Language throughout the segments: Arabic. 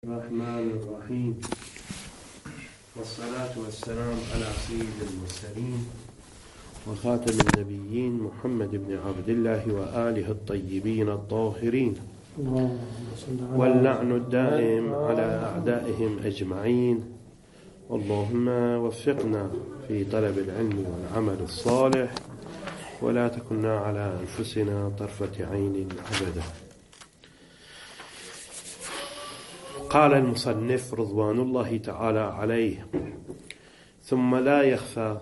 الرحمن الرحيم، والصلاة والسلام على سيد المرسلين وخاتم النبيين محمد بن عبد الله وآله الطيبين الطاهرين، واللعن الدائم على أعدائهم أجمعين. اللهم وفقنا في طلب العلم والعمل الصالح، ولا تكلنا على أنفسنا طرفة عين أبدا. قال المصنف رضوان الله تعالى عليه: ثم لا يخفى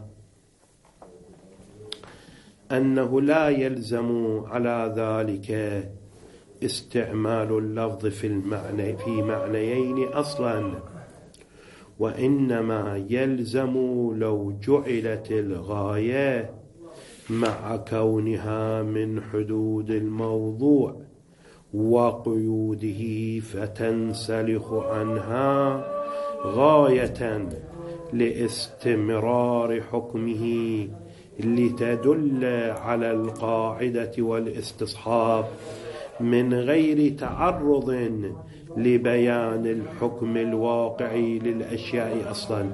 أنه لا يلزم على ذلك استعمال اللفظ في معنيين أصلا، وإنما يلزم لو جعلت الغاية مع كونها من حدود الموضوع وقيوده فتنسلخ عنها غاية لاستمرار حكمه لتدل على القاعدة والاستصحاب من غير تعرض لبيان الحكم الواقعي للأشياء أصلا،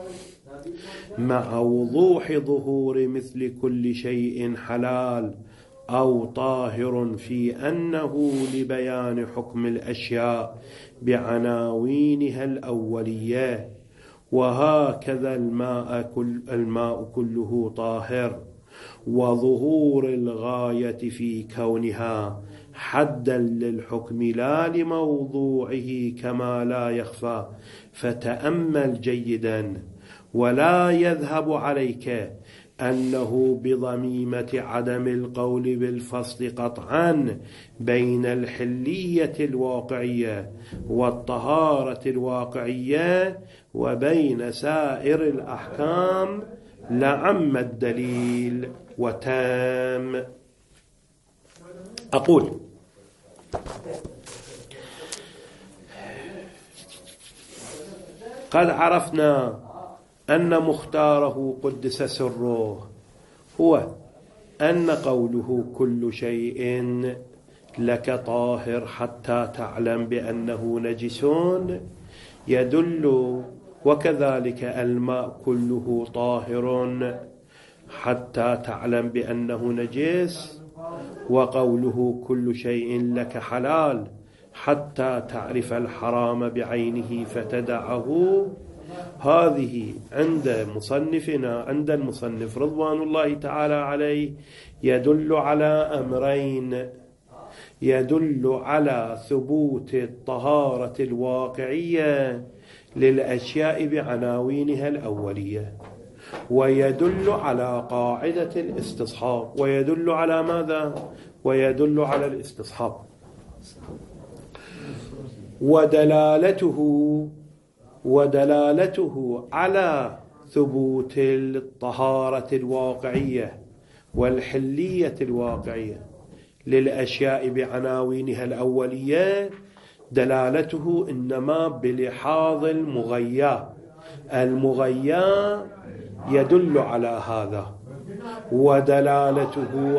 مع وضوح ظهور مثل كل شيء حلال أو طاهر في أنه لبيان حكم الأشياء بعناوينها الأولية. وهكذا الماء كله طاهر، وظهور الغاية في كونها حدا للحكم لا لموضوعه كما لا يخفى. فتأمل جيدا، ولا يذهب عليك أنه بضميمة عدم القول بالفصل قطعا بين الحلية الواقعية والطهارة الواقعية وبين سائر الأحكام لعم الدليل وتام. أقول: قد عرفنا أن مختاره قدس سره هو أن قوله كل شيء لك طاهر حتى تعلم بأنه نجس يدل، وكذلك الماء كله طاهر حتى تعلم بأنه نجس، وقوله كل شيء لك حلال حتى تعرف الحرام بعينه فتدعه. هذه عند مصنفنا، عند المصنف رضوان الله تعالى عليه، يدل على أمرين: يدل على ثبوت الطهارة الواقعية للأشياء بعناوينها الأولية، ويدل على قاعدة الاستصحاب. ويدل على ماذا؟ ويدل على الاستصحاب. ودلالته على ثبوت الطهارة الواقعية والحلية الواقعية للأشياء بعناوينها الأولية، دلالته إنما بلحاظ المغيّا يدل على هذا، ودلالته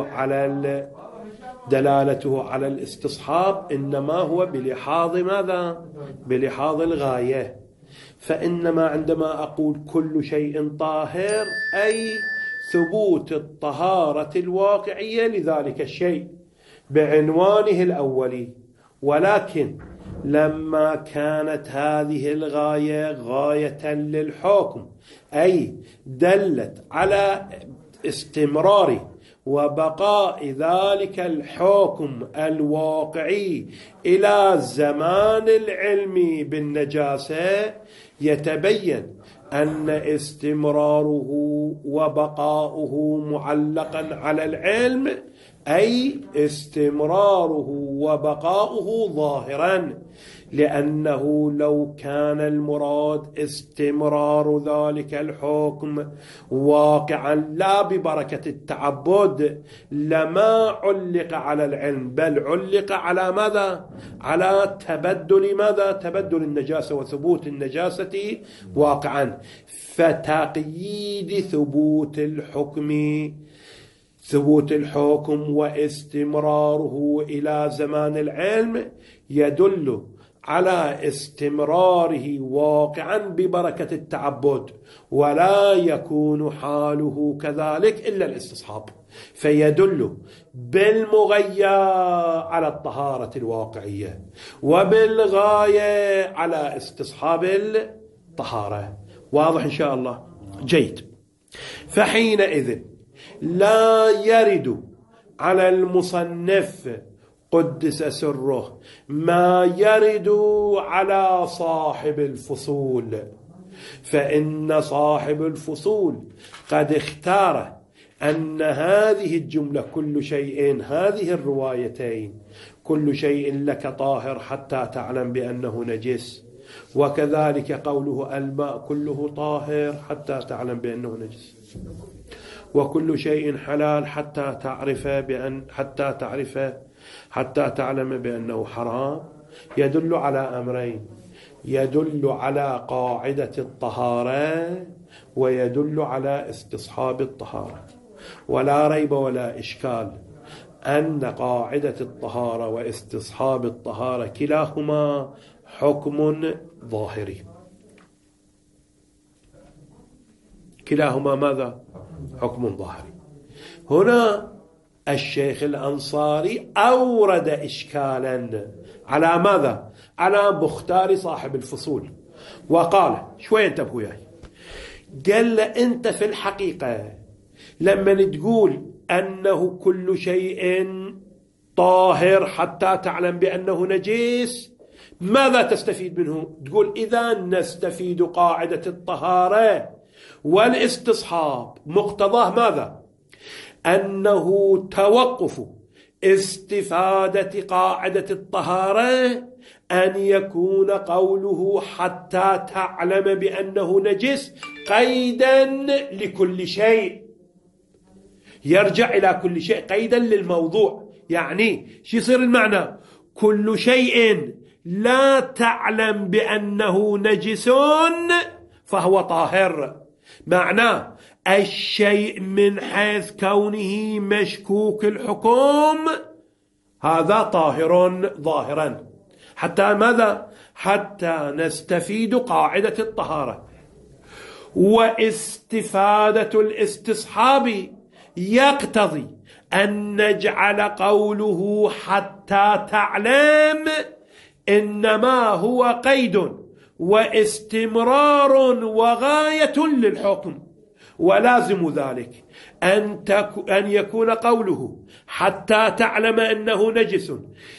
على الاستصحاب إنما هو بلحاظ ماذا؟ بلحاظ الغاية. فإنما عندما أقول كل شيء طاهر أي ثبوت الطهارة الواقعية لذلك الشيء بعنوانه الأولي، ولكن لما كانت هذه الغاية غاية للحكم، أي دلت على استمرار وبقاء ذلك الحكم الواقعي إلى زمان العلم بالنجاسة، يتبين أن استمراره وبقاؤه معلقا على العلم، أي استمراره وبقاؤه ظاهرا، لأنه لو كان المراد استمرار ذلك الحكم واقعا لا ببركة التعبد لما علق على العلم، بل علق على ماذا؟ على تبدل ماذا؟ تبدل النجاسة وثبوت النجاسة واقعا. فتقييد ثبوت الحكم واستمراره إلى زمان العلم يدل على استمراره واقعا ببركة التعبد، ولا يكون حاله كذلك إلا الاستصحاب، فيدل بالمغيى على الطهارة الواقعية، وبالغاية على استصحاب الطهارة. واضح إن شاء الله؟ جيد. فحينئذ لا يرد على المصنف قدس سره ما يرد على صاحب الفصول، فإن صاحب الفصول قد اختار أن هذه الجملة كل شيء، هذه الروايتين كل شيء لك طاهر حتى تعلم بأنه نجس، وكذلك قوله الماء كله طاهر حتى تعلم بأنه نجس، وكل شيء حلال حتى تعلم بأنه حرام، يدل على أمرين: يدل على قاعدة الطهارة، ويدل على استصحاب الطهارة. ولا ريب ولا إشكال أن قاعدة الطهارة واستصحاب الطهارة كلاهما حكم ظاهري. كلاهما ماذا؟ حكم ظاهري. هنا الشيخ الأنصاري أورد إشكالا على ماذا؟ على مختار صاحب الفصول، وقال شوي انتبهوا وياي، قال له أنت في الحقيقة لما تقول أنه كل شيء طاهر حتى تعلم بأنه نجس، ماذا تستفيد منه؟ تقول إذا نستفيد قاعدة الطهارة والاستصحاب مقتضاه ماذا؟ أنه توقف استفادة قاعدة الطهارة أن يكون قوله حتى تعلم بأنه نجس قيدا لكل شيء، يرجع إلى كل شيء قيدا للموضوع. يعني شو يصير المعنى؟ كل شيء لا تعلم بأنه نجس فهو طاهر. معناه الشيء من حيث كونه مشكوك الحكم هذا طاهر ظاهرا، حتى ماذا؟ حتى نستفيد قاعدة الطهارة. واستفادة الاستصحاب يقتضي أن نجعل قوله حتى تعلم إنما هو قيد واستمرار وغاية للحكم، ولازم ذلك أن يكون قوله حتى تعلم أنه نجس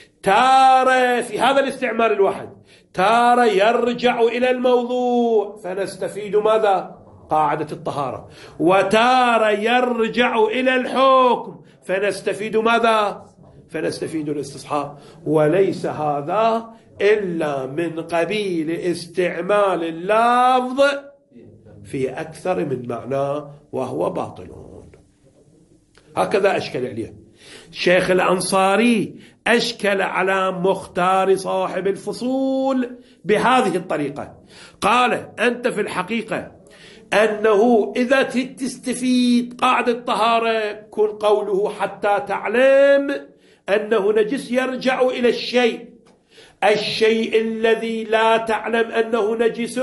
تارة في هذا الاستعمال الواحد، تارة يرجع إلى الموضوع فنستفيد ماذا؟ قاعدة الطهارة، وتارة يرجع إلى الحكم فنستفيد ماذا؟ فنستفيد الاستصحاب. وليس هذا إلا من قبيل استعمال اللفظ في أكثر من معنى وهو باطل. هكذا أشكل عليه شيخ الأنصاري، أشكل على مختار صاحب الفصول بهذه الطريقة. قال أنت في الحقيقة أنه إذا تستفيد قاعدة الطهارة كن قوله حتى تعلم أنه نجس يرجع إلى الشيء الذي لا تعلم أنه نجس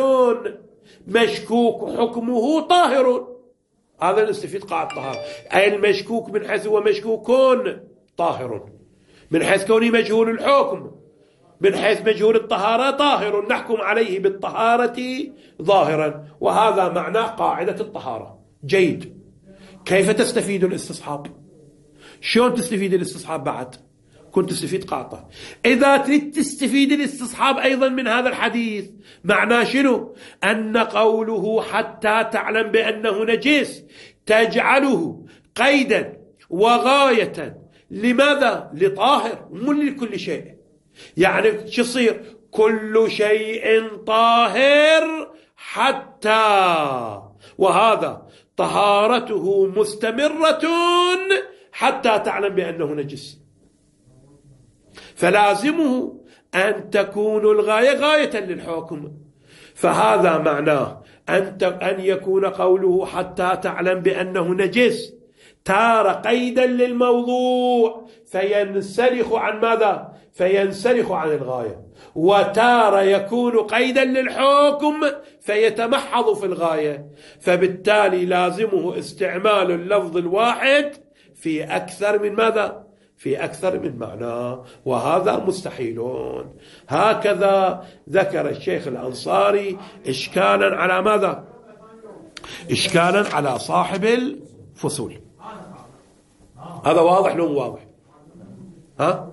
مشكوك حكمه طاهر، هذا نستفيد قاعدة الطهارة. أي المشكوك من حيث هو مشكوك طاهر، من حيث كونه مجهول الحكم، من حيث مجهول الطهارة طاهر، نحكم عليه بالطهارة ظاهرا، وهذا معنى قاعدة الطهارة. جيد. كيف تستفيد الاستصحاب؟ شلون تستفيد الاستصحاب بعد؟ كنت تستفيد قاعدة. إذا تريد تستفيد الاستصحاب أيضا من هذا الحديث معناه شنو؟ أن قوله حتى تعلم بأنه نجس تجعله قيدا وغاية لماذا؟ لطاهر، مو لكل شيء. يعني شو يصير؟ كل شيء طاهر حتى، وهذا طهارته مستمرة حتى تعلم بأنه نجس، فلازمه أن تكون الغاية غاية للحكم. فهذا معناه أن يكون قوله حتى تعلم بأنه نجس تار قيدا للموضوع فينسلخ عن ماذا؟ فينسلخ عن الغاية. وتارة يكون قيدا للحكم فيتمحض في الغاية، فبالتالي لازمه استعمال اللفظ الواحد في أكثر من ماذا؟ في أكثر من معنى، وهذا مستحيل. هكذا ذكر الشيخ الأنصاري إشكالا على ماذا؟ إشكالا على صاحب الفصول. هذا واضح لو واضح؟ ها؟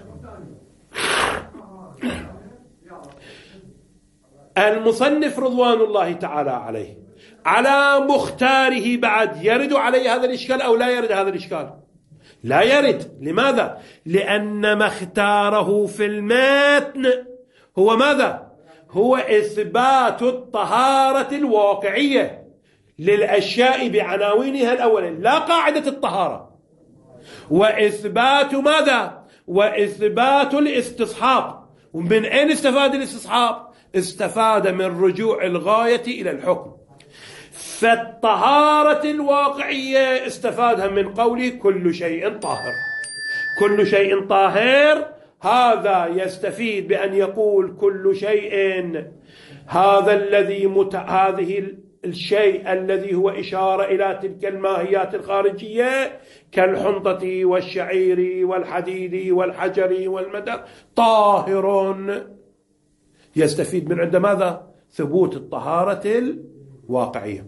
المصنف رضوان الله تعالى عليه على مختاره بعد يرد عليه هذا الإشكال أو لا يرد هذا الإشكال؟ لا يرد. لماذا؟ لأن ما اختاره في المتن هو ماذا؟ هو إثبات الطهارة الواقعية للأشياء بعناوينها الأولى، لا قاعدة الطهارة. وإثبات ماذا؟ وإثبات الاستصحاب. ومن أين استفاد الاستصحاب؟ استفاد من رجوع الغاية إلى الحكم. فالطهارة الواقعية استفادها من قوله كل شيء طاهر. كل شيء طاهر هذا يستفيد بأن يقول كل شيء، هذا هذه الشيء الذي هو إشارة إلى تلك الماهيات الخارجية كالحنطة والشعير والحديد والحجر والمدر طاهر. يستفيد من عند ماذا؟ ثبوت الطهارة الواقعية.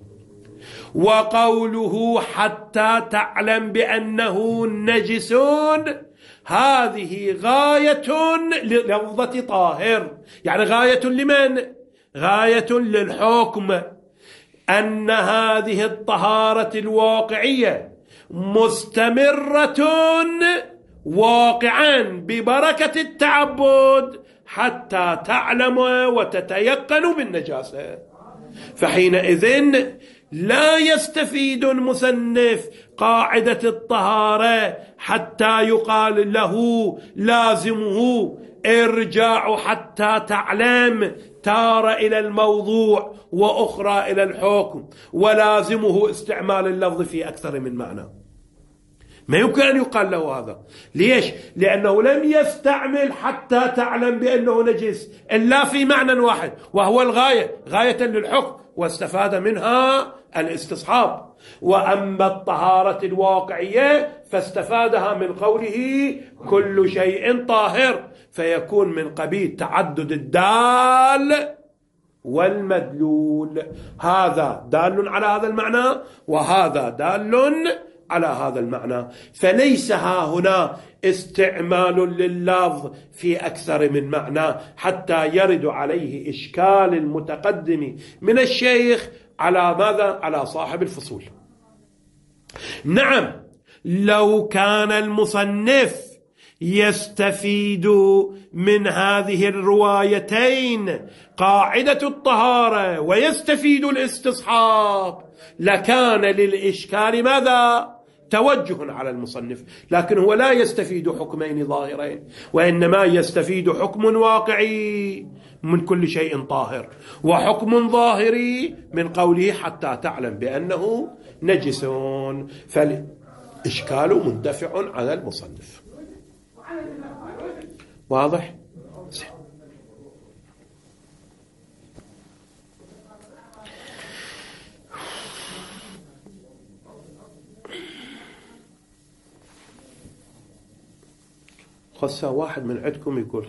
وقوله حتى تعلم بأنه نجس هذه غاية للفظة طاهر، يعني غاية لمن؟ غاية للحكم أن هذه الطهارة الواقعية مستمرة واقعا ببركة التعبد حتى تعلم وتتيقن بالنجاسة. فحينئذ لا يستفيد المصنف قاعدة الطهارة حتى يقال له لازمه ارجاع حتى تعلم، تارة إلى الموضوع وأخرى إلى الحكم، ولازمه استعمال اللفظ في أكثر من معنى. ما يمكن أن يقال له هذا. ليش؟ لأنه لم يستعمل حتى تعلم بأنه نجس إلا في معنى واحد وهو الغاية، غاية للحكم، واستفاد منها الاستصحاب. وأما الطهارة الواقعية فاستفادها من قوله كل شيء طاهر، فيكون من قبيل تعدد الدال والمدلول. هذا دال على هذا المعنى وهذا دال على هذا المعنى. فليس ها هنا استعمال لللفظ في أكثر من معنى حتى يرد عليه إشكال المتقدم من الشيخ على ماذا؟ على صاحب الفصول. نعم، لو كان المصنف يستفيد من هذه الروايتين قاعدة الطهارة ويستفيد الاستصحاب لكان للإشكال ماذا؟ توجه على المصنف. لكن هو لا يستفيد حكمين ظاهرين، وإنما يستفيد حكم واقعي من كل شيء طاهر، وحكم ظاهري من قوله حتى تعلم بأنه نجس، فالإشكال مندفع على المصنف. واضح؟ خاصة واحد من عندكم يقول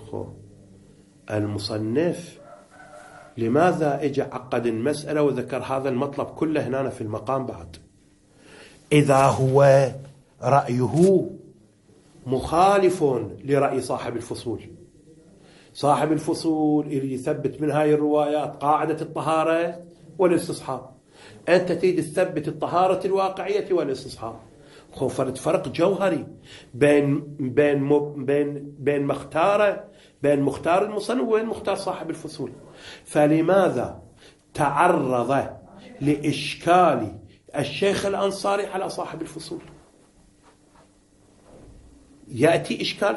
المصنف لماذا اجى عقد المسألة وذكر هذا المطلب كله هنا في المقام بعد، إذا هو رأيه مخالف لرأي صاحب الفصول. صاحب الفصول يريد يثبت من هاي الروايات قاعدة الطهارة والاستصحاب، أنت تريد تثبت الطهارة الواقعية والاستصحاب. خوفرت فرق جوهري بين مختار المصنف وبين مختار صاحب الفصول. فلماذا تعرض لإشكال الشيخ الأنصاري على صاحب الفصول؟ يأتي إشكال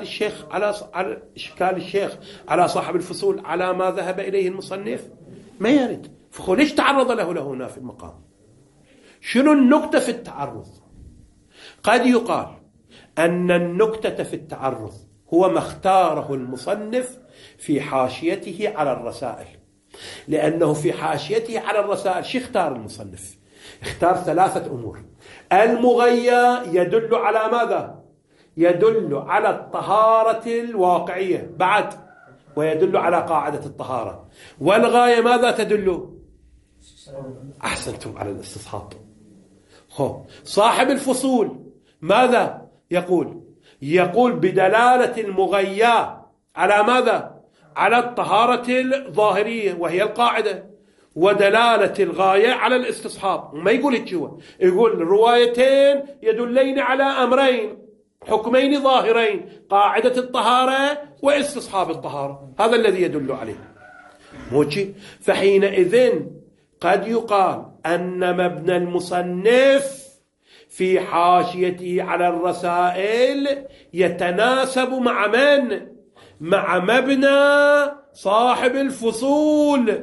الشيخ على صاحب الفصول على ما ذهب إليه المصنف؟ ما يرد. فليش تعرض له هنا في المقام؟ شنو النكتة في التعرض؟ قد يقال أن النكتة في التعرض هو ما اختاره المصنف في حاشيته على الرسائل، لأنه في حاشيته على الرسائل شو اختار المصنف؟ اختار 3 أمور. المغيا يدل على ماذا؟ يدل على الطهارة الواقعية بعد، ويدل على قاعدة الطهارة. والغاية ماذا تدل؟ أحسنتم، على الاستصحاب. صاحب الفصول ماذا يقول؟ يقول بدلالة المغيا على ماذا؟ على الطهارة الظاهرية وهي القاعدة، ودلالة الغاية على الاستصحاب. ما يقول هو، يقول الروايتين يدلين على أمرين، حكمين ظاهرين، قاعدة الطهارة واستصحاب الطهارة، هذا الذي يدل عليه. موجي. فحينئذ قد يقال أن مبنى المصنف في حاشيته على الرسائل يتناسب مع من؟ مع مبنى صاحب الفصول،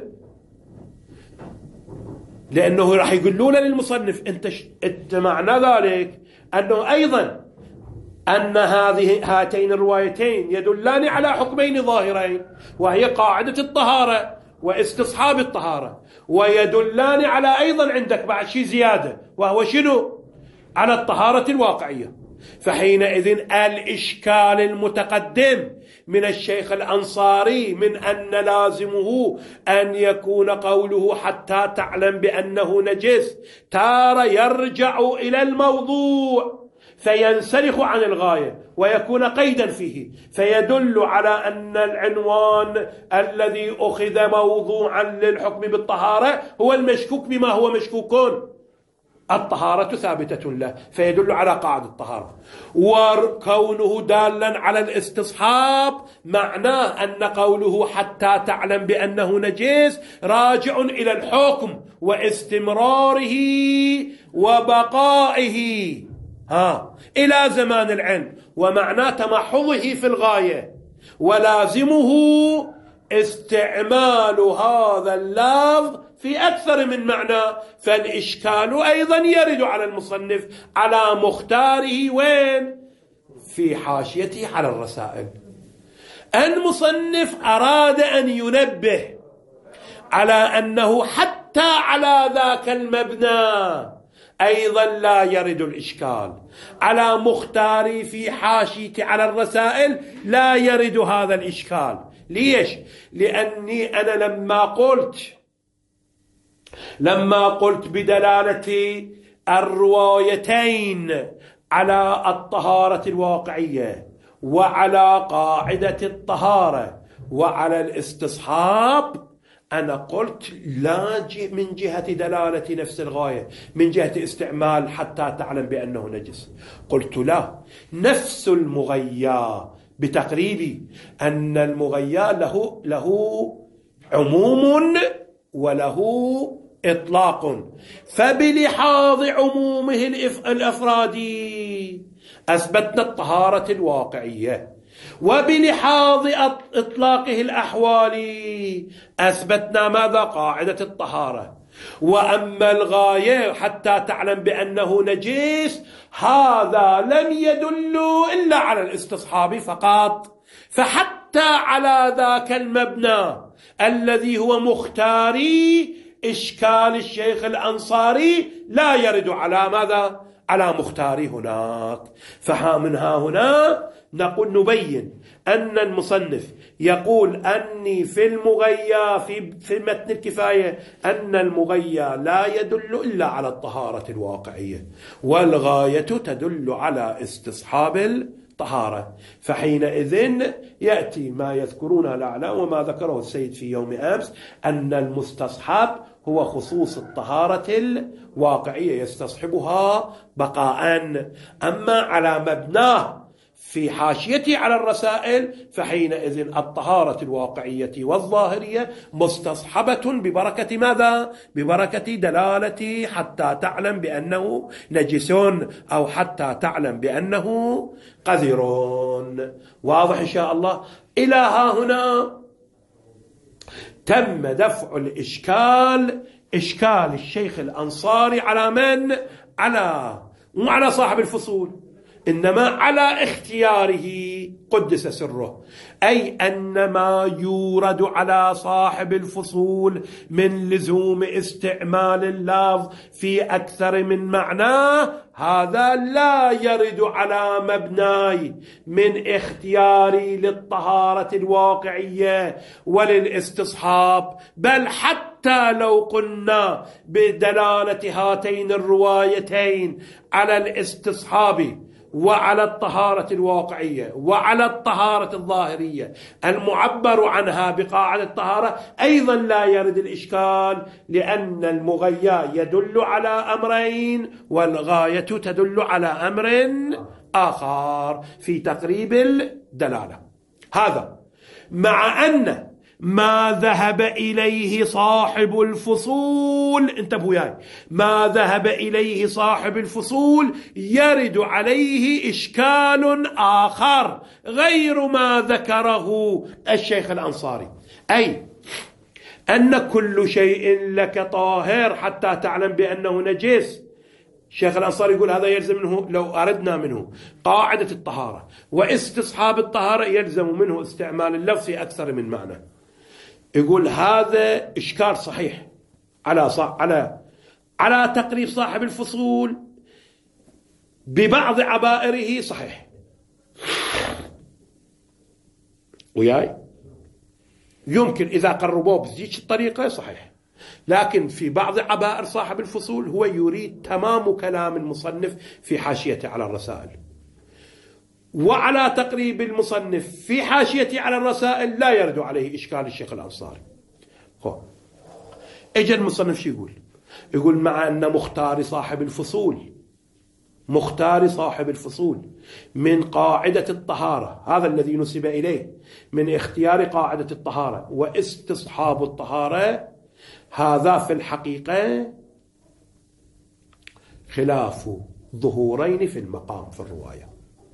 لأنه راح يقولون للمصنف أنت معنى ذلك أنه أيضا أن هاتين الروايتين يدلان على حكمين ظاهرين، وهي قاعدة الطهارة واستصحاب الطهارة، ويدلان على أيضا عندك بعد شيء زيادة، وهو شنو؟ على الطهارة الواقعية. فحينئذ الإشكال المتقدم من الشيخ الأنصاري من أن لازمه أن يكون قوله حتى تعلم بأنه نجس تارة يرجع إلى الموضوع فينسلخ عن الغاية ويكون قيدا فيه، فيدل على أن العنوان الذي أخذ موضوعا للحكم بالطهارة هو المشكوك بما هو مشكوكون، الطهارة ثابتة له، فيدل على قاعدة الطهارة. وكونه دالا على الاستصحاب معناه أن قوله حتى تعلم بأنه نجس راجع إلى الحكم واستمراره وبقائه إلى زمان العلم، ومعناه تمحضه في الغاية، ولازمه استعمال هذا اللفظ في أكثر من معنى. فالإشكال أيضا يرد على المصنف على مختاره وين؟ في حاشيته على الرسائل. المصنف أراد أن ينبه على أنه حتى على ذاك المبنى أيضا لا يرد الإشكال، على مختاري في حاشيته على الرسائل لا يرد هذا الإشكال. ليش؟ لأني أنا لما قلت بدلالة الروايتين على الطهارة الواقعية وعلى قاعدة الطهارة وعلى الاستصحاب، أنا قلت لا من جهة دلالة نفس الغاية، من جهة استعمال حتى تعلم بأنه نجس. قلت لا، نفس المغيا بتقريبي أن المغيا له عموم وله إطلاق، فبلحاظ عمومه الأفرادي أثبتنا الطهارة الواقعية، وبلحاظ إطلاقه الأحوالي أثبتنا ماذا؟ قاعدة الطهارة. وأما الغاية حتى تعلم بأنه نجس هذا لم يدل إلا على الاستصحاب فقط، فحتى على ذاك المبنى الذي هو مختاري إشكال الشيخ الأنصاري لا يرد على ماذا؟ على مختاري هناك. فمنها هنا نبين أن المصنف يقول أني في المغيا في متن الكفاية أن المغيا لا يدل إلا على الطهارة الواقعية، والغاية تدل على استصحاب الطهارة. فحينئذ يأتي ما يذكرون الأعلام وما ذكره السيد في يوم أمس، أن المستصحب هو خصوص الطهارة الواقعية يستصحبها بقاء. أما على مبناه في حاشيته على الرسائل فحينئذ الطهارة الواقعية والظاهرية مستصحبة ببركة ماذا؟ ببركة دلالة حتى تعلم بأنه نجسون أو حتى تعلم بأنه قذرون. واضح إن شاء الله؟ إلى ها هنا تم دفع الإشكال، إشكال الشيخ الأنصاري على من؟ على صاحب الفصول. إنما على اختياره قدس سره، أي أن ما يورد على صاحب الفصول من لزوم استعمال اللفظ في أكثر من معناه هذا لا يرد على مبناي من اختياري للطهارة الواقعية وللاستصحاب، بل حتى لو قلنا بدلالة هاتين الروايتين على الاستصحاب وعلى الطهارة الواقعية وعلى الطهارة الظاهرية المعبر عنها بقاعدة الطهارة، أيضا لا يرد الإشكال، لأن المغيى يدل على أمرين والغاية تدل على أمر آخر في تقريب الدلالة. هذا مع أن ما ذهب إليه صاحب الفصول، انتبهوا ياي، ما ذهب إليه صاحب الفصول يرد عليه إشكال آخر غير ما ذكره الشيخ الأنصاري، أي أن كل شيء لك طاهر حتى تعلم بأنه نجس. الشيخ الأنصاري يقول هذا يلزم منه، لو أردنا منه قاعدة الطهارة واستصحاب الطهارة يلزم منه استعمال اللفظ في أكثر من معنى. يقول هذا إشكال صحيح على تقريب صاحب الفصول ببعض عبائره صحيح وياي، يمكن إذا قربوه بذيك الطريقة صحيح، لكن في بعض عبائر صاحب الفصول هو يريد تمام كلام المصنف في حاشيته على الرسائل، وعلى تقريب المصنف في حاشيته على الرسائل لا يرد عليه إشكال الشيخ الأنصاري. اجى المصنف شو يقول مع أن مختار صاحب الفصول من قاعدة الطهارة، هذا الذي نسب إليه من اختيار قاعدة الطهارة واستصحاب الطهارة، هذا في الحقيقة خلاف ظهورين في المقام في الرواية،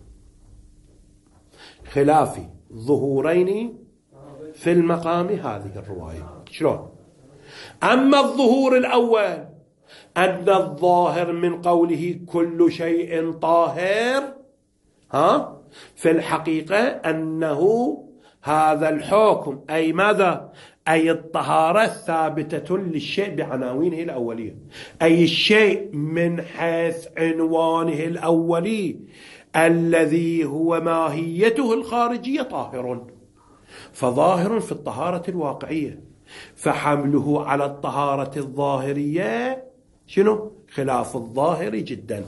خلاف ظهورين في المقام هذه الرواية. شلون؟ أما الظهور الأول أن الظاهر من قوله كل شيء طاهر في الحقيقة أنه هذا الحكم، أي ماذا؟ أي الطهارة ثابتة للشيء بعناوينه الأولية، أي الشيء من حيث عنوانه الأولي الذي هو ماهيته الخارجية طاهر، فظاهر في الطهارة الواقعية، فحمله على الطهارة الظاهرية شنو؟ خلاف الظاهر جدا.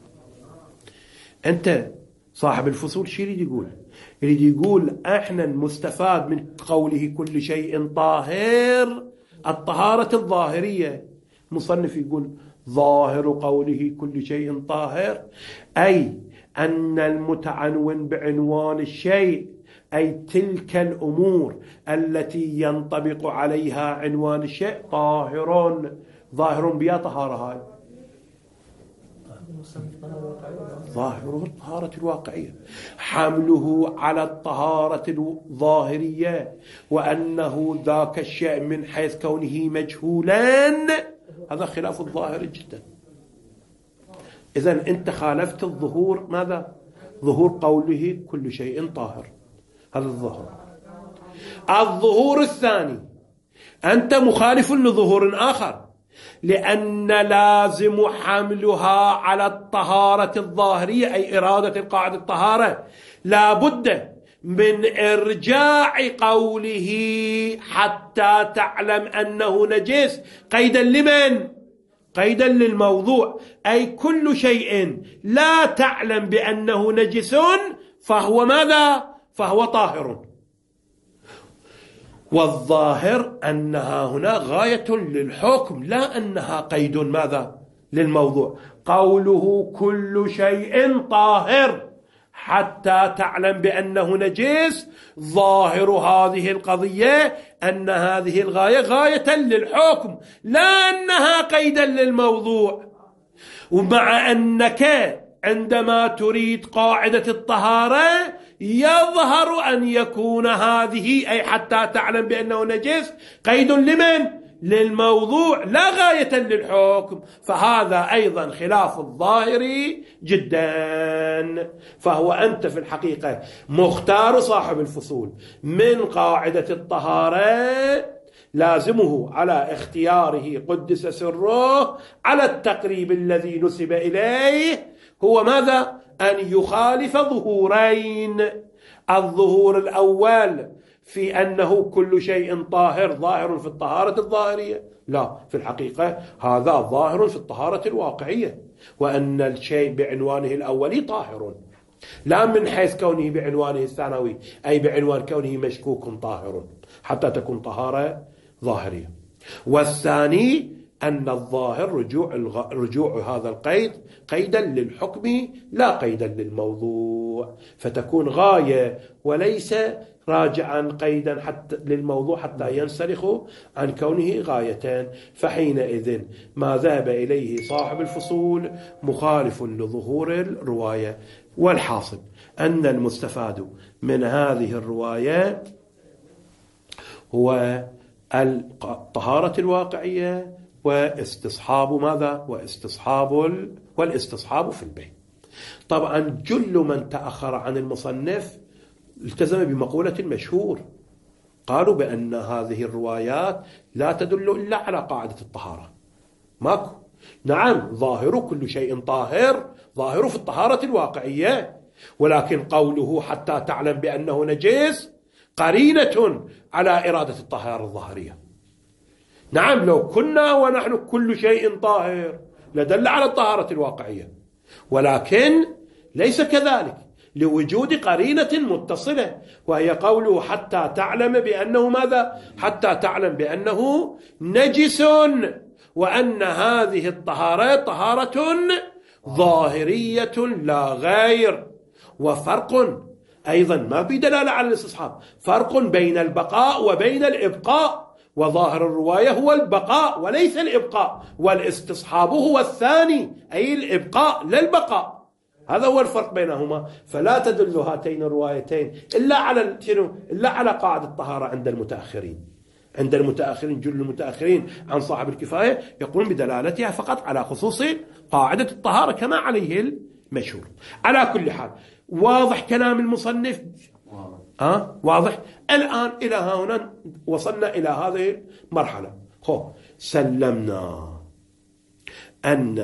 أنت صاحب الفصول شو يريد يقول؟ يريد يقول احنا المستفاد من قوله كل شيء طاهر الطهارة الظاهرية. مصنف يقول ظاهر قوله كل شيء طاهر أي أن المتعنون بعنوان الشيء، أي تلك الأمور التي ينطبق عليها عنوان الشيء طاهر، ظاهر بها طهارة، هاي ظاهره الطهارة الواقعية، حمله على الطهارة الظاهرية، وأنه ذاك الشيء من حيث كونه مجهولا هذا خلاف الظاهر جدا. إذن أنت خالفت الظهور، ماذا؟ ظهور قوله كل شيء طاهر، هذا الظهور. الظهور الثاني أنت مخالف لظهور آخر، لأن لازم حملها على الطهارة الظاهرية أي إرادة القاعدة الطهارة لا بد من إرجاع قوله حتى تعلم أنه نجس قيدا لمن؟ قيدا للموضوع، أي كل شيء لا تعلم بأنه نجس فهو ماذا؟ فهو طاهر. والظاهر أنها هنا غاية للحكم لا أنها قيد ماذا؟ للموضوع. قوله كل شيء طاهر حتى تعلم بأنه نجس، ظاهر هذه القضية أن هذه الغاية غاية للحكم لا أنها قيدا للموضوع. ومع أنك عندما تريد قاعدة الطهارة يظهر أن يكون هذه أي حتى تعلم بأنه نجس قيد لمن؟ للموضوع لا غاية للحكم، فهذا أيضا خلاف الظاهري جدا. فهو أنت في الحقيقة مختار صاحب الفصول من قاعدة الطهارة لازمه على اختياره قدس سره على التقريب الذي نسب إليه هو ماذا؟ أن يخالف ظهورين: الظهور الأول في أنه كل شيء طاهر ظاهر في الطهارة الظاهرية، لا، في الحقيقة هذا ظاهر في الطهارة الواقعية، وأن الشيء بعنوانه الأولي طاهر، لا من حيث كونه بعنوانه الثانوي أي بعنوان كونه مشكوك طاهر حتى تكون طهارة ظاهرية. والثاني أن الظاهر رجوع هذا القيد قيدا للحكم لا قيدا للموضوع، فتكون غاية وليس راجعا قيدا حتى للموضوع حتى ينسلخ عن كونه غايتان. فحينئذ ما ذهب إليه صاحب الفصول مخالف لظهور الرواية. والحاصل أن المستفاد من هذه الرواية هو الطهارة الواقعية واستصحاب ماذا؟ والاستصحاب في البيت. طبعا جل من تأخر عن المصنف التزم بمقولة مشهور، قالوا بأن هذه الروايات لا تدل إلا على قاعدة الطهارة. ماكو، نعم ظاهر كل شيء طاهر ظاهر في الطهارة الواقعية، ولكن قوله حتى تعلم بأنه نجس قرينة على إرادة الطهارة الظاهرية. نعم لو كنا ونحن كل شيء طاهر لدل على الطهارة الواقعية، ولكن ليس كذلك لوجود قرينة متصلة، وهي قوله حتى تعلم بأنه ماذا؟ حتى تعلم بأنه نجس، وأن هذه الطهارة طهارة ظاهرية لا غير. وفرق أيضا ما بدلالة على الاستصحاب، فرق بين البقاء وبين الإبقاء، وظاهر الرواية هو البقاء وليس الإبقاء، والاستصحاب هو الثاني أي الإبقاء لا البقاء. هذا هو الفرق بينهما. فلا تدل هاتين الروايتين إلا على قاعدة الطهارة عند المتأخرين. عند المتأخرين جل المتأخرين عن صاحب الكفاية يقولون بدلالتها فقط على خصوص قاعدة الطهارة كما عليه المشهور. على كل حال واضح كلام المصنف؟ واضح. الآن إلى هنا وصلنا إلى هذه المرحلة. سلمنا أن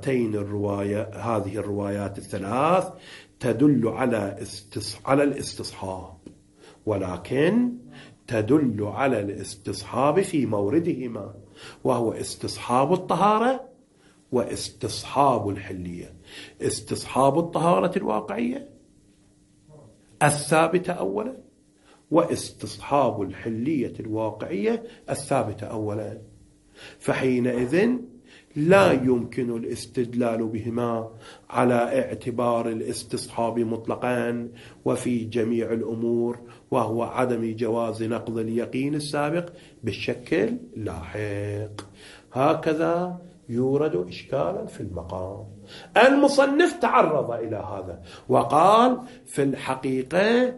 هذه الروايات الثلاث تدل على الاستصحاب، ولكن تدل على الاستصحاب في موردهما، وهو استصحاب الطهارة واستصحاب الحلية. استصحاب الطهارة الواقعية الثابتة أولا، واستصحاب الحلية الواقعية الثابتة أولا. فحينئذ لا يمكن الاستدلال بهما على اعتبار الاستصحاب مطلقا وفي جميع الأمور، وهو عدم جواز نقض اليقين السابق بالشكل لاحق. هكذا يورد إشكالا في المقام. المصنف تعرض إلى هذا وقال في الحقيقة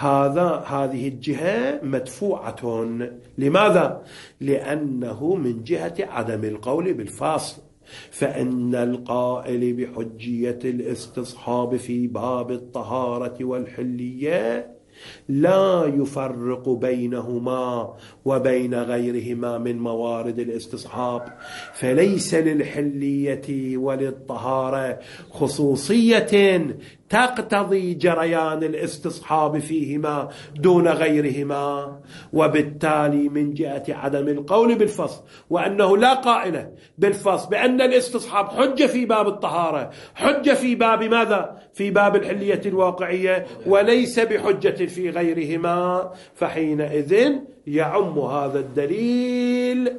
هذه الجهة مدفوعة. لماذا؟ لأنه من جهة عدم القول بالفاصل، فإن القائل بحجية الاستصحاب في باب الطهارة والحلية لا يفرق بينهما وبين غيرهما من موارد الاستصحاب، فليس للحلية وللطهارة خصوصية تقتضي جريان الاستصحاب فيهما دون غيرهما. وبالتالي من جهة عدم القول بالفصل، وأنه لا قائل بالفصل بأن الاستصحاب حجة في باب الطهارة، حجة في باب ماذا؟ في باب الحلية الواقعية، وليس بحجة في غيرهما، فحينئذ يعم هذا الدليل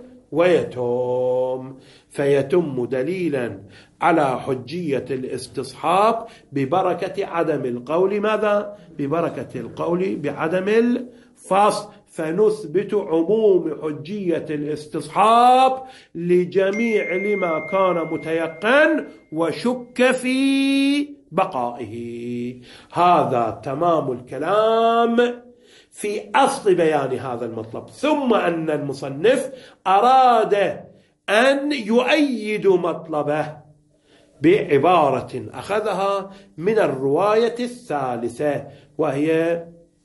فيتم دليلا على حجية الاستصحاب ببركة عدم القول ماذا؟ ببركة القول بعدم الفصل، فنثبت عموم حجية الاستصحاب لجميع لما كان متيقن وشك في بقائه. هذا تمام الكلام في أصل بيان هذا المطلب، ثم أن المصنف أراد أن يؤيد مطلبه بعبارة أخذها من الرواية الثالثة، وهي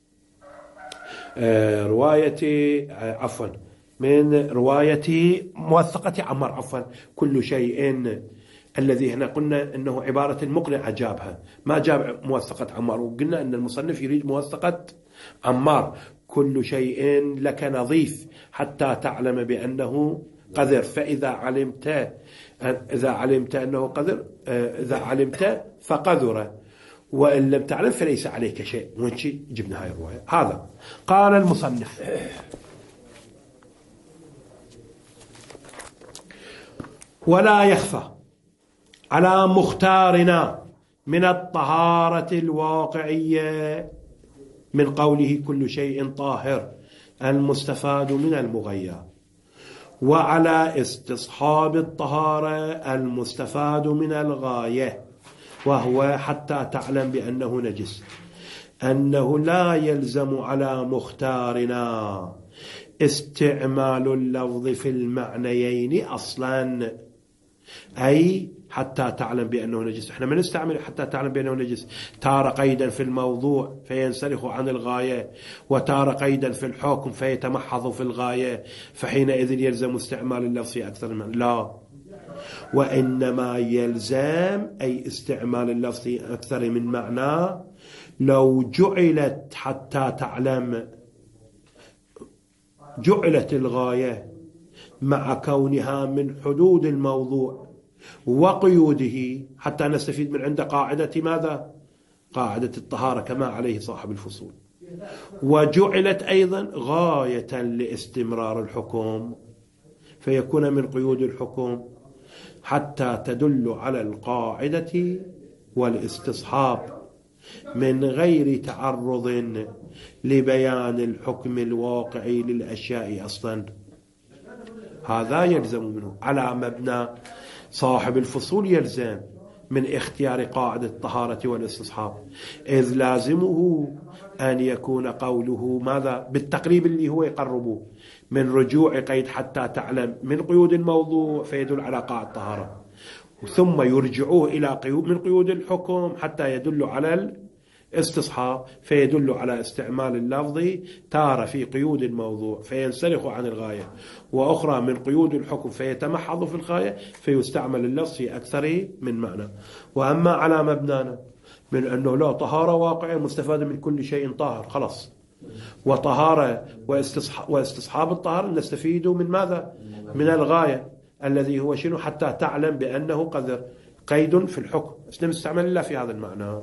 من رواية موثقة عمار، كل شيء الذي هنا قلنا أنه عبارة مقنعة جابها، ما جاب موثقة عمار، وقلنا أن المصنف يريد موثقة عمار. كل شيء لك نظيف حتى تعلم بأنه قذر، فإذا علمت أنه قذر، إذا علمت فقذر، وإن لم تعلم فليس عليك شيء. ونشي جبنا هاي الرواية. هذا قال المصنف: ولا يخفى على مختارنا من الطهارة الواقعية من قوله كل شيء طاهر المستفاد من المغيّر، وعلى استصحاب الطهارة المستفاد من الغاية، وهو حتى تعلم بأنه نجس، أنه لا يلزم على مختارنا استعمال اللفظ في المعنيين أصلا، أي حتى تعلم بأنه نجس. احنا ما نستعمل حتى تعلم بأنه نجس، تارة قيدا في الموضوع فينسلخ عن الغاية، وتارة قيدا في الحكم فيتمحض في الغاية، فحينئذ يلزم استعمال اللفظ أكثر من لا، وإنما يلزم أي استعمال اللفظ أكثر من معنى لو جعلت حتى تعلم، جعلت الغاية مع كونها من حدود الموضوع وقيوده، حتى نستفيد من عند قاعدة ماذا؟ قاعدة الطهارة كما عليه صاحب الفصول، وجعلت أيضا غاية لاستمرار الحكم، فيكون من قيود الحكم حتى تدل على القاعدة والاستصحاب من غير تعرض لبيان الحكم الواقعي للأشياء أصلا. هذا يلزم منه على مبنى صاحب الفصول، يلزم من اختيار قاعدة الطهارة والاستصحاب، إذ لازمه أن يكون قوله ماذا؟ بالتقريب اللي هو يقربه من رجوع قيد حتى تعلم من قيود الموضوع فيدل على قاعدة الطهارة، ثم يرجعوه إلى قيود من قيود الحكم حتى يدل على الاستصحاب، فيدل على استعمال اللفظ تارة في قيود الموضوع فينسلخ عن الغاية، وأخرى من قيود الحكم فيتمحض في الغاية فيستعمل اللفظ في أكثر من معنى. وأما على مبنانا من أنه لا، طهارة واقعية مستفادة من كل شيء طاهر خلاص، وطهارة واستصحاب الطهارة نستفيد من ماذا؟ من الغاية الذي هو شنو؟ حتى تعلم بأنه قذر، قيد في الحكم، بس نستعمل الله في هذا المعنى،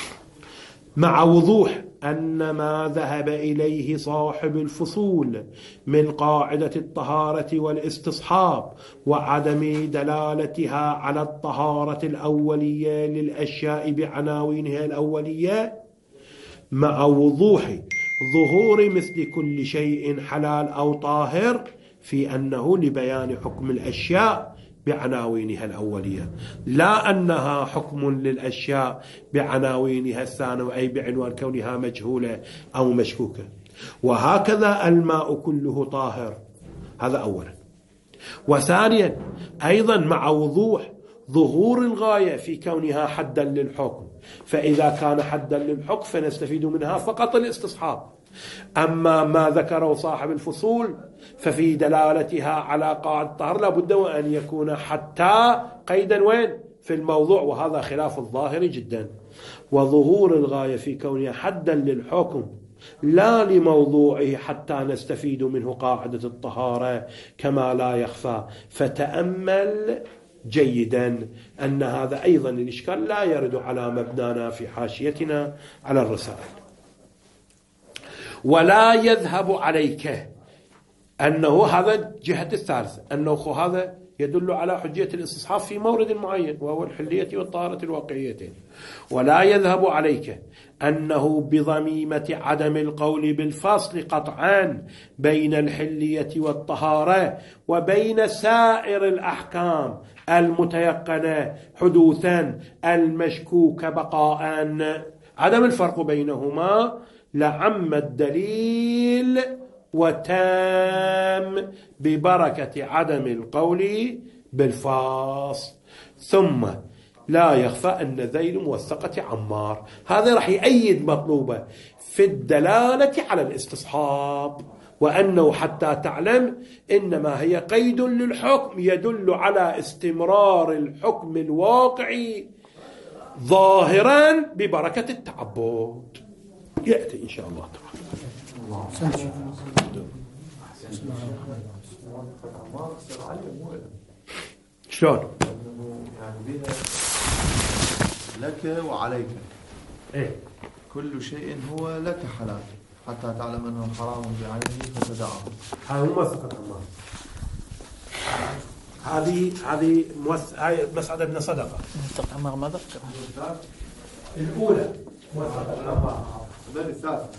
مع وضوح أن ما ذهب إليه صاحب الفصول من قاعدة الطهارة والاستصحاب وعدم دلالتها على الطهارة الأولية للأشياء بعناوينها الأولية، مع وضوح ظهور مثل كل شيء حلال أو طاهر في أنه لبيان حكم الأشياء بعناوينها الأولية، لا أنها حكم للأشياء بعناوينها الثانوية، أي بعنوان كونها مجهولة أو مشكوكة. وهكذا الماء كله طاهر، هذا أولا. وثانيا أيضا مع وضوح ظهور الغاية في كونها حدا للحكم، فإذا كان حدا للحكم فنستفيد منها فقط الاستصحاب. أما ما ذكره صاحب الفصول ففي دلالتها على قاعدة الطهارة لابد وأن يكون حتى قيدا وين؟ في الموضوع، وهذا خلاف الظاهر جدا. وظهور الغاية في كونها حدا للحكم لا لموضوعه حتى نستفيد منه قاعدة الطهارة كما لا يخفى. فتأمل جيدا أن هذا أيضا الإشكال لا يرد على مبنانا في حاشيتنا على الرسائل. ولا يذهب عليك أنه هذا جهة الثالثة، أنه هذا يدل على حجية الاستصحاب في مورد معين وهو الحلية والطهارة الواقعيتين. ولا يذهب عليك أنه بضميمة عدم القول بالفصل قطعا بين الحلية والطهارة وبين سائر الأحكام المتيقنة حدوثا المشكوك بقاء، عدم الفرق بينهما لعم الدليل وتام ببركة عدم القول بالفاصل. ثم لا يخفى أن ذيل موثقة عمار، هذا راح يؤيد مطلوبة في الدلالة على الاستصحاب، وأنه حتى تعلم إنما هي قيد للحكم يدل على استمرار الحكم الواقعي ظاهرا ببركة التعبد. يأتي إن شاء الله تعالى. شلون؟ لك وعليك. إيه؟ كل شيء هو لك حلال حتى تعلم أنه حرام بعينه فتدعه. هذا مو موثقة عمار. هذه هاي مسعد بن صدقة. عمار ما ذكرها. الأولى موثقة عمار. الثالثة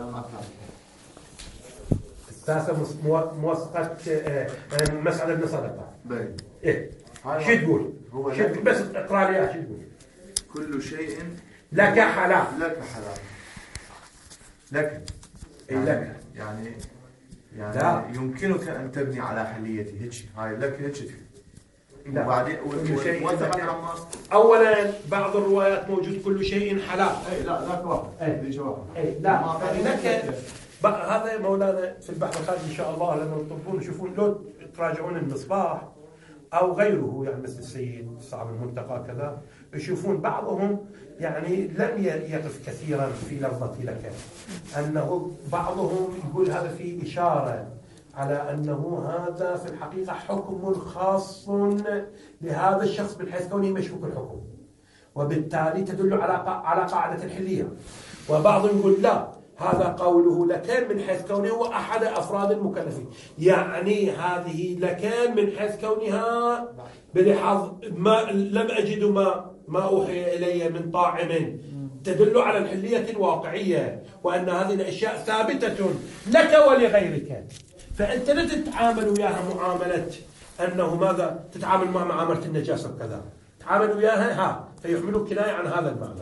الثالثة موثقة مسعد بن صدقة. باين. إيه؟ شو تقول؟ بس اقرأ لي شو تقول؟ كل شيء لك حلال. لك حلال. لك. يعني لك. يعني لا. يمكنك أن تبني على حليته هيك. هاي لك هيك. لا. وبعدين كل شيء عمار. أولا بعض الروايات موجود كل شيء حلال. أي لا ذاك واحد. أي. واحد. أي لا. لك هذا مولانا في البحث الخارجي إن شاء الله لما تطلبون يشوفون لو تراجعون المصباح أو غيره يعني مثل السيد صعب المنتقى كذا يشوفون بعضهم يعني لم يقف كثيرا في لفظة لك، أنه بعضهم يقول هذا فيه إشارة على أنه هذا في الحقيقة حكم خاص لهذا الشخص من حيث كونه مشكوك الحكم، وبالتالي تدل على قاعدة الحلية. وبعضهم يقول لا، هذا قوله لكان من حيث كونه هو أحد أفراد المكلفين، يعني هذه لكان من حيث كونها بلحاظ ما لم أجد ما أوحي إلي من طاعم تدل على الحلية الواقعية، وأن هذه الأشياء ثابتة لك ولغيرك، فأنت لا تتعامل وياها معاملة أنه ماذا تتعامل مع معاملة النجاسة وكذا، تعامل وياها فيحملك كناية عن هذا المعنى.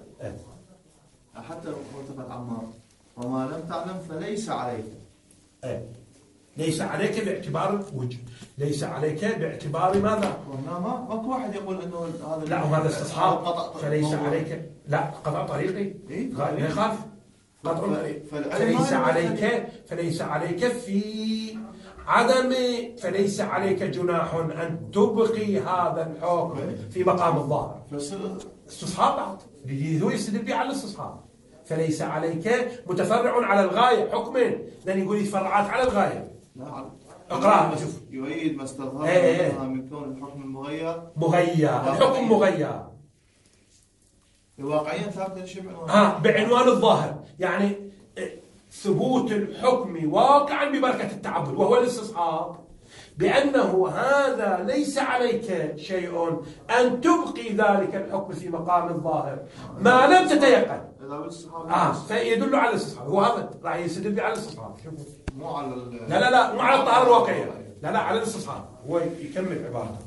حتى وثقت عمار وما لم تعلم فليس عليك. ليس عليك باعتبار وجه، ليس عليك باعتبار ماذا؟ ماكو واحد يقول انه هذا لا وهذا استصحاب، فليس عليك لا قطع طريقي لا يخاف قطع فليس عليك في عدم، فليس عليك جناح أن تبقي هذا الحكم في مقام الظاهر. استصحاب بعض هو يستدل به على الاستصحاب، فليس عليك متفرع على الغاية حكمين، لأن يقول فرعات على الغاية. اقرأ شوف. يؤيد ما استظهر من كون الحكم المغير الحكم مغير واقعيا ثابت بعنوان الظاهر، يعني ثبوت الحكم واقعا ببركة التعبد وهو الاستصحاب، بأنه هذا ليس عليك شيء أن تبقي ذلك الحكم في مقام الظاهر ما لم تتيقن. فيدل على الاستصحاب، هو هذا راح يستدل على الاستصحاب. مو على لا مو على الطهارة الواقعية، لا على الاستصحاب. هو يكمل عبارته.